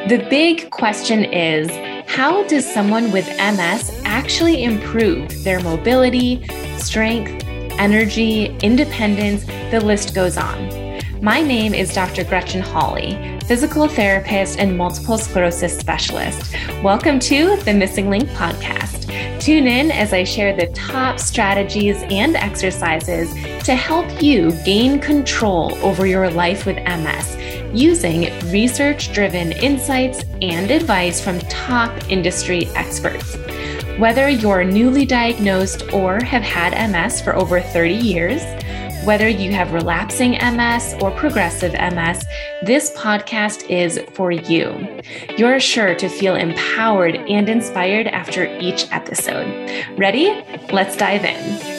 The big question is, how does someone with MS actually improve their mobility, strength, energy, independence? The list goes on. My name is Dr. Gretchen Hawley, physical therapist and multiple sclerosis specialist. Welcome to the Missing Link podcast. Tune in as I share the top strategies and exercises to help you gain control over your life with MS using research-driven insights and advice from top industry experts. Whether you're newly diagnosed or have had MS for over 30 years, whether you have relapsing MS or progressive MS, this podcast is for you. You're sure to feel empowered and inspired after each episode. Ready? Let's dive in.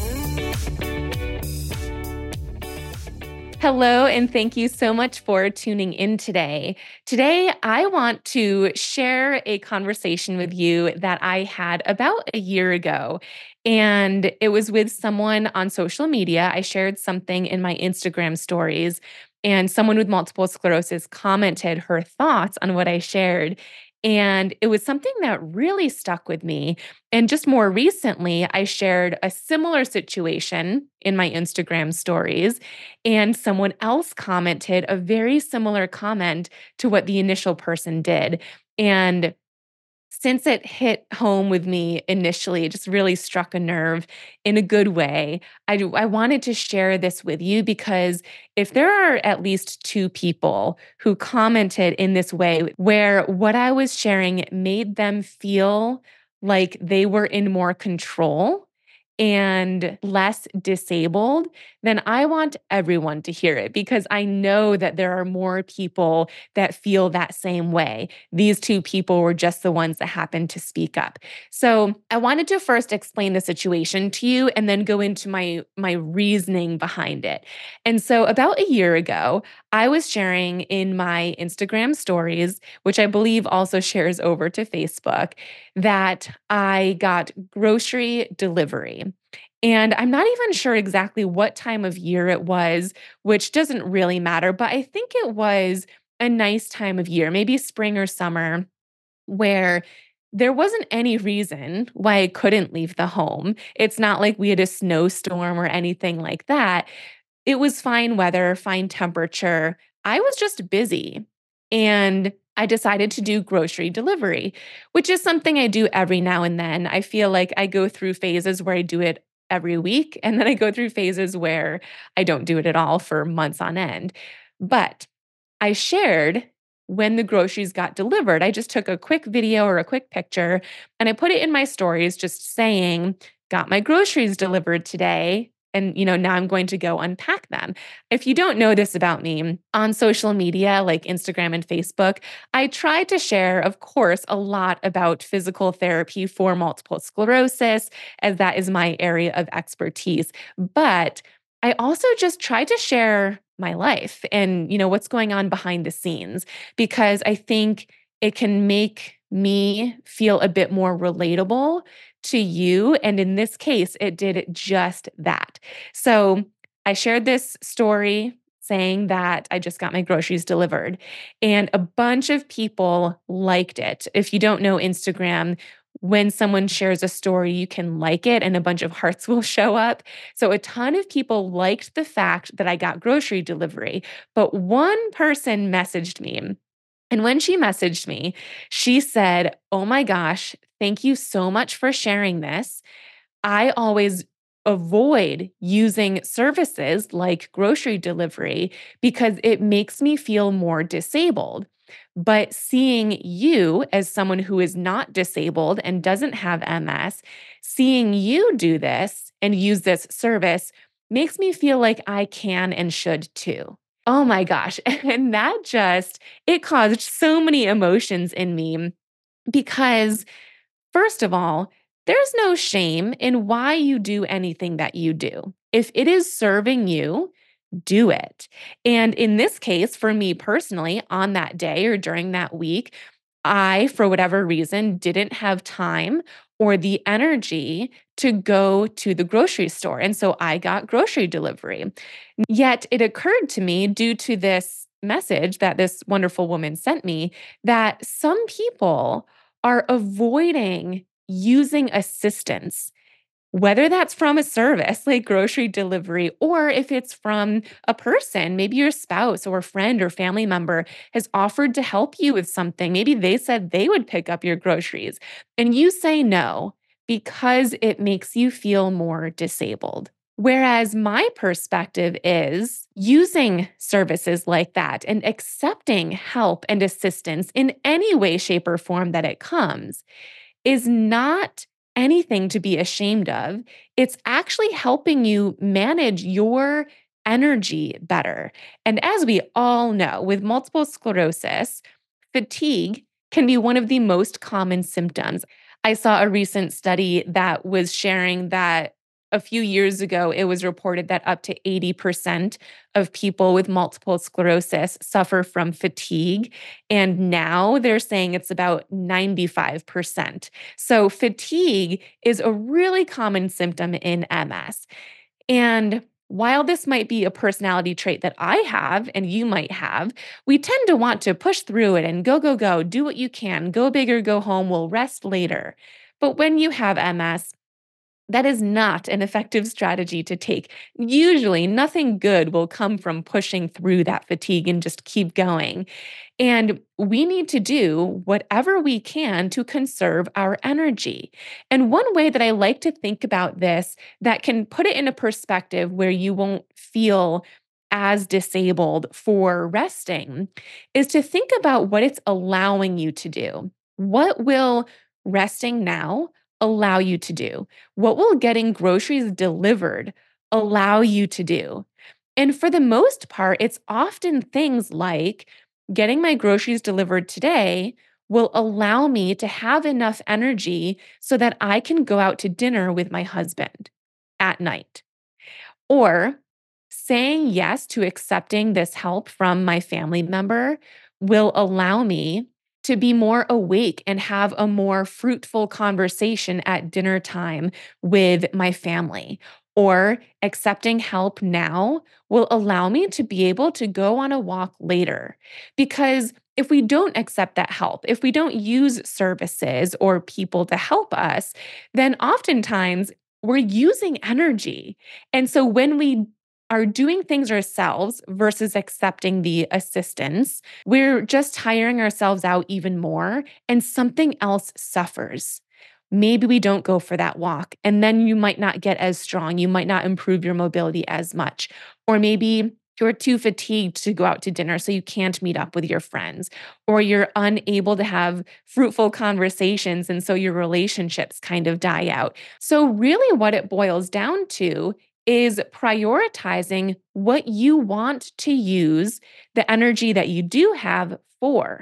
Hello, and thank you so much for tuning in today. Today, I want to share a conversation with you that I had about a year ago. And it was with someone on social media. I shared something in my Instagram stories, and someone with multiple sclerosis commented her thoughts on what I shared. And it was something that really stuck with me. And just more recently, I shared a similar situation in my Instagram stories, and someone else commented a very similar comment to what the initial person did. And since it hit home with me initially, it just really struck a nerve in a good way. I wanted to share this with you because if there are at least two people who commented in this way, where what I was sharing made them feel like they were in more control and less disabled, then I want everyone to hear it because I know that there are more people that feel that same way. These two people were just the ones that happened to speak up. So I wanted to first explain the situation to you and then go into my reasoning behind it. And so about a year ago, I was sharing in my Instagram stories, which I believe also shares over to Facebook, that I got grocery delivery. And I'm not even sure exactly what time of year it was, which doesn't really matter, but I think it was a nice time of year, maybe spring or summer, where there wasn't any reason why I couldn't leave the home. It's not like we had a snowstorm or anything like that. It was fine weather, fine temperature. I was just busy. And I decided to do grocery delivery, which is something I do every now and then. I feel like I go through phases where I do it every week, and then I go through phases where I don't do it at all for months on end. But I shared when the groceries got delivered. I just took a quick video or a quick picture and I put it in my stories just saying, got my groceries delivered today. And, now I'm going to go unpack them. If you don't know this about me, on social media like Instagram and Facebook, I try to share, of course, a lot about physical therapy for multiple sclerosis, as that is my area of expertise. But I also just try to share my life and, what's going on behind the scenes, because I think it can make me feel a bit more relatable to you. And in this case, it did just that. So I shared this story saying that I just got my groceries delivered, and a bunch of people liked it. If you don't know Instagram, when someone shares a story, you can like it and a bunch of hearts will show up. So a ton of people liked the fact that I got grocery delivery, but one person messaged me. And when she messaged me, she said, "Oh my gosh, thank you so much for sharing this. I always avoid using services like grocery delivery because it makes me feel more disabled. But seeing you as someone who is not disabled and doesn't have MS, seeing you do this and use this service makes me feel like I can and should too." Oh my gosh. And it caused so many emotions in me because, first of all, there's no shame in why you do anything that you do. If it is serving you, do it. And in this case, for me personally, on that day or during that week, I, for whatever reason, didn't have time or the energy to go to the grocery store. And so I got grocery delivery. Yet it occurred to me, due to this message that this wonderful woman sent me that some people are avoiding using assistance, whether that's from a service like grocery delivery, or if it's from a person, maybe your spouse or friend or family member has offered to help you with something. Maybe they said they would pick up your groceries and you say no because it makes you feel more disabled. Whereas my perspective is using services like that and accepting help and assistance in any way, shape, or form that it comes is not anything to be ashamed of. It's actually helping you manage your energy better. And as we all know, with multiple sclerosis, fatigue can be one of the most common symptoms. I saw a recent study that was sharing that a few years ago, it was reported that up to 80% of people with multiple sclerosis suffer from fatigue. And now they're saying it's about 95%. So, fatigue is a really common symptom in MS. And while this might be a personality trait that I have and you might have, we tend to want to push through it and go, go, go, do what you can, go big or go home, we'll rest later. But when you have MS, that is not an effective strategy to take. Usually, nothing good will come from pushing through that fatigue and just keep going. And we need to do whatever we can to conserve our energy. And one way that I like to think about this that can put it in a perspective where you won't feel as disabled for resting is to think about what it's allowing you to do. What will resting now allow you to do? What will getting groceries delivered allow you to do? And for the most part, it's often things like getting my groceries delivered today will allow me to have enough energy so that I can go out to dinner with my husband at night. Or saying yes to accepting this help from my family member will allow me to be more awake and have a more fruitful conversation at dinner time with my family. Or accepting help now will allow me to be able to go on a walk later. Because if we don't accept that help, if we don't use services or people to help us, then oftentimes we're using energy. And so when we are doing things ourselves versus accepting the assistance, we're just tiring ourselves out even more and something else suffers. Maybe we don't go for that walk and then you might not get as strong. You might not improve your mobility as much. Or maybe you're too fatigued to go out to dinner, so you can't meet up with your friends, or you're unable to have fruitful conversations. And so your relationships kind of die out. So, really, what it boils down to is prioritizing what you want to use the energy that you do have for.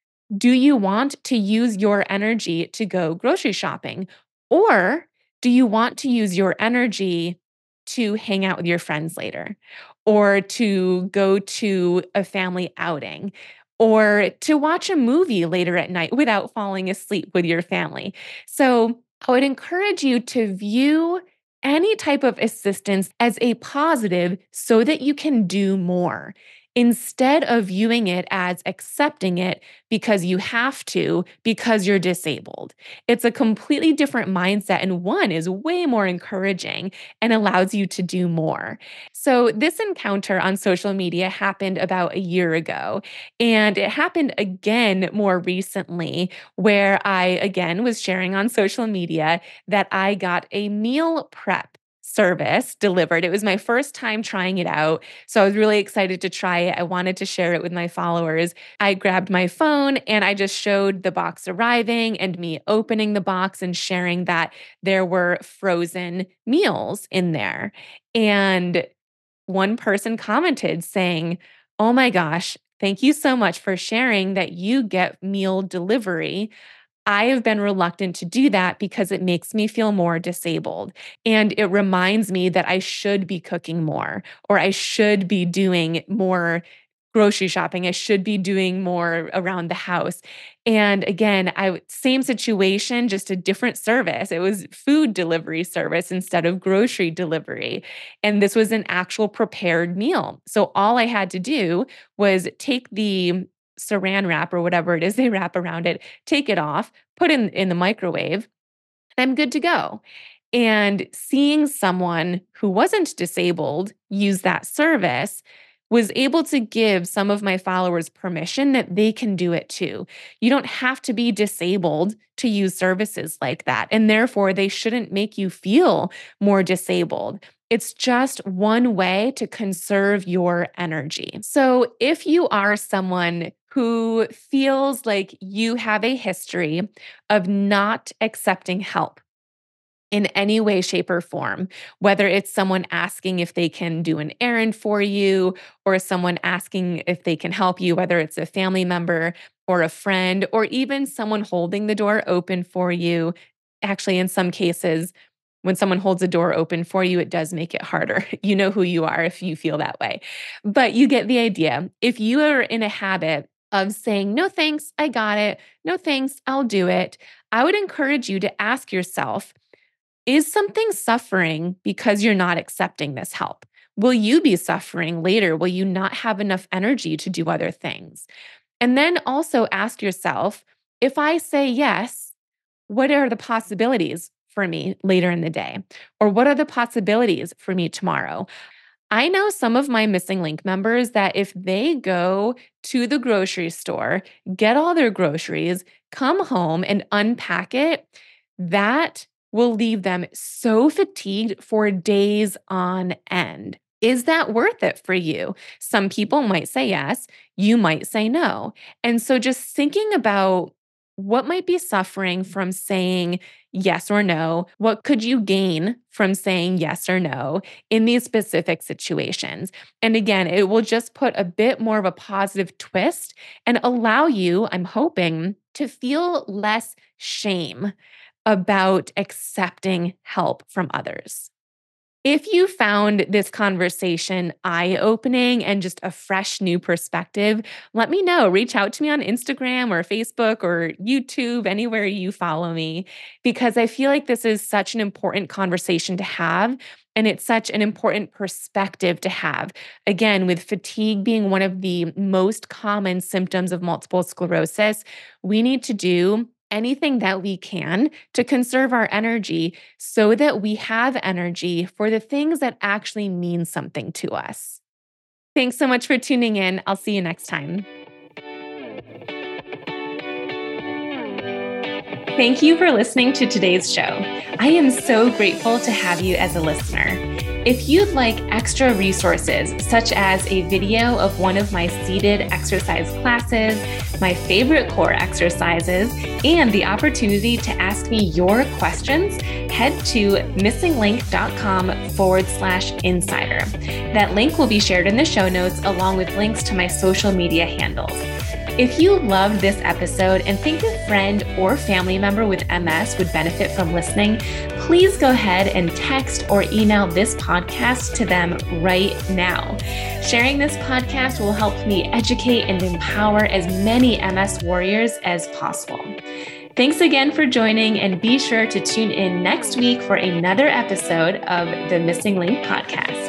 Do you want to use your energy to go grocery shopping? Or do you want to use your energy to hang out with your friends later? Or to go to a family outing? Or to watch a movie later at night without falling asleep with your family? So I would encourage you to view any type of assistance as a positive so that you can do more instead of viewing it as accepting it because you have to, because you're disabled. It's a completely different mindset, and one is way more encouraging and allows you to do more. So, this encounter on social media happened about a year ago, and it happened again more recently, where I again was sharing on social media that I got a meal prep service delivered. It was my first time trying it out. So I was really excited to try it. I wanted to share it with my followers. I grabbed my phone and I just showed the box arriving and me opening the box and sharing that there were frozen meals in there. And one person commented saying, "Oh my gosh, thank you so much for sharing that you get meal delivery. I have been reluctant to do that because it makes me feel more disabled. And it reminds me that I should be cooking more or I should be doing more grocery shopping. I should be doing more around the house. And again, same situation, just a different service. It was food delivery service instead of grocery delivery. And this was an actual prepared meal. So all I had to do was take the saran wrap or whatever it is they wrap around it, take it off, put it in the microwave, I'm good to go. And seeing someone who wasn't disabled use that service was able to give some of my followers permission that they can do it too. You don't have to be disabled to use services like that. And therefore, they shouldn't make you feel more disabled. It's just one way to conserve your energy. So, if you are someone who feels like you have a history of not accepting help, in any way, shape, or form, whether it's someone asking if they can do an errand for you or someone asking if they can help you, whether it's a family member or a friend, or even someone holding the door open for you. Actually, in some cases, when someone holds a door open for you, it does make it harder. You know who you are if you feel that way. But you get the idea. If you are in a habit of saying, no thanks, I got it. No thanks, I'll do it. I would encourage you to ask yourself, is something suffering because you're not accepting this help? Will you be suffering later? Will you not have enough energy to do other things? And then also ask yourself, if I say yes, what are the possibilities for me later in the day? Or what are the possibilities for me tomorrow? I know some of my Missing Link members that if they go to the grocery store, get all their groceries, come home and unpack it, that will leave them so fatigued for days on end. Is that worth it for you? Some people might say yes, you might say no. And so just thinking about what might be suffering from saying yes or no, what could you gain from saying yes or no in these specific situations? And again, it will just put a bit more of a positive twist and allow you, I'm hoping, to feel less shame about accepting help from others. If you found this conversation eye-opening and just a fresh new perspective, let me know. Reach out to me on Instagram or Facebook or YouTube, anywhere you follow me, because I feel like this is such an important conversation to have. And it's such an important perspective to have. Again, with fatigue being one of the most common symptoms of multiple sclerosis, we need to do anything that we can to conserve our energy so that we have energy for the things that actually mean something to us. Thanks so much for tuning in. I'll see you next time. Thank you for listening to today's show. I am so grateful to have you as a listener. If you'd like extra resources, such as a video of one of my seated exercise classes, my favorite core exercises, and the opportunity to ask me your questions, head to missinglink.com/insider. That link will be shared in the show notes along with links to my social media handles. If you loved this episode and think a friend or family member with MS would benefit from listening, please go ahead and text or email this podcast to them right now. Sharing this podcast will help me educate and empower as many MS warriors as possible. Thanks again for joining, and be sure to tune in next week for another episode of the Missing Link podcast.